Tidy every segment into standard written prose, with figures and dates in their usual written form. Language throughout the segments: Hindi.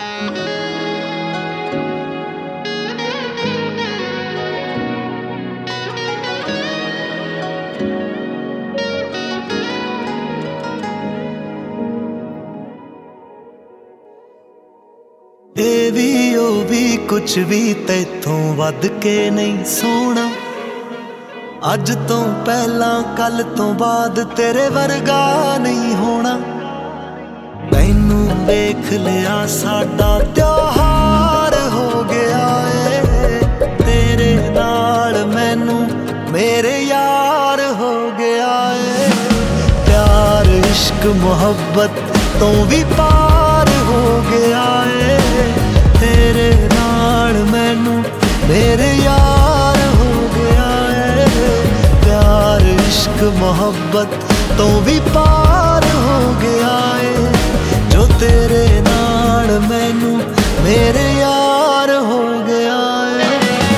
ए भी ओ भी कुछ भी तैथों वध के नहीं सोना। अज तो पहला कल तो बाद तेरे वर्गा नहीं होना। तैनू वेख लिया साडा त्योहार हो गया है। तेरे नाल मैनू मेरे यार हो गया है। प्यार इश्क मोहब्बत तो भी पार हो गया है। तेरे नाल मैनू मेरे यार हो गया है। प्यार इश्क मोहब्बत तो भी पार हो गया है। जो तेरे नाल मैनू मेरे यार हो गया है।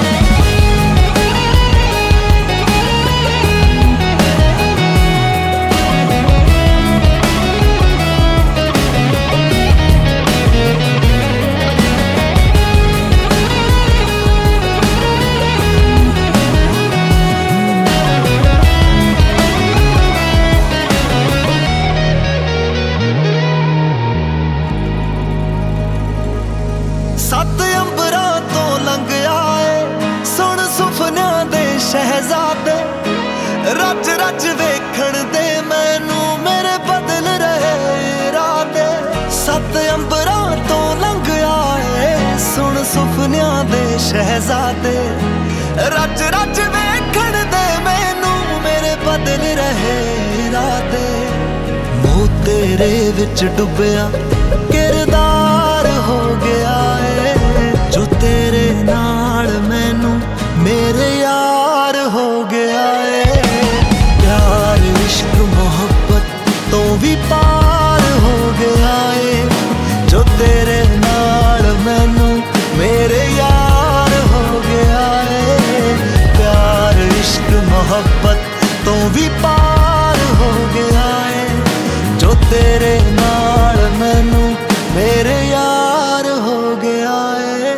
सत अंबरां तो लंघ आए सुन सुफनियां दे शहजादे। रज रज वेखण दे मैनू मेरे बदल रहे इरादे। सत अंबरां तो लंघ आए सुन सुफनियां दे शहजादे। रज रज वेखण दे मैनू मेरे बदल रहे इरादे। मोह तेरे विच डुबिया किरदार हो गया है। जो तेरे नाल मैनू मेरे यार हो गया है। प्यार इश्क मोहब्बत तो भी पार हो गया है। जो तेरे नाल मैनू मेरे यार हो गया है। प्यार इश्क मोहब्बत तो भी पार हो गया है। जो तेरे नाल मैनू मेरे यार हो गया है।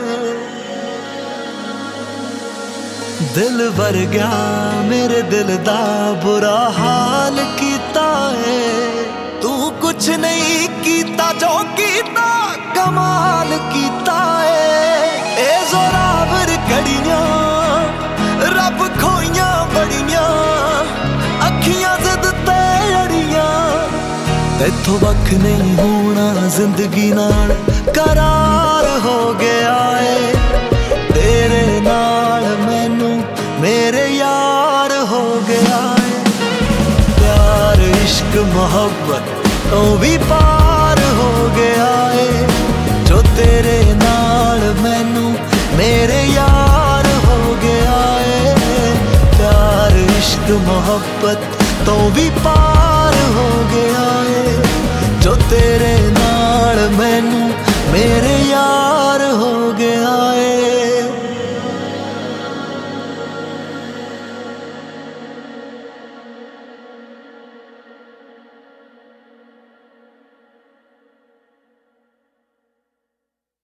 दिल भर गया मेरे दिल दा बुरा हाल कीता है। तू कुछ नहीं कीता जो कीता कमाल कीता है। ए जोरावर घड़ियां रब खोइयां बड़ियां अखियां जिद ते अड़ियां। तैथों वख नहीं होना जिंदगी नाल करार हो गया है। तेरे नाल मैनू मेरे यार हो गया है। प्यार इश्क मोहब्बत तो भी पार हो गया है। जो तेरे नाल मैनू मेरे यार हो गया है। प्यार इश्क मोहब्बत तो भी पार हो गया है। जो तेरे नाल मैनू मेरे यार हो गया।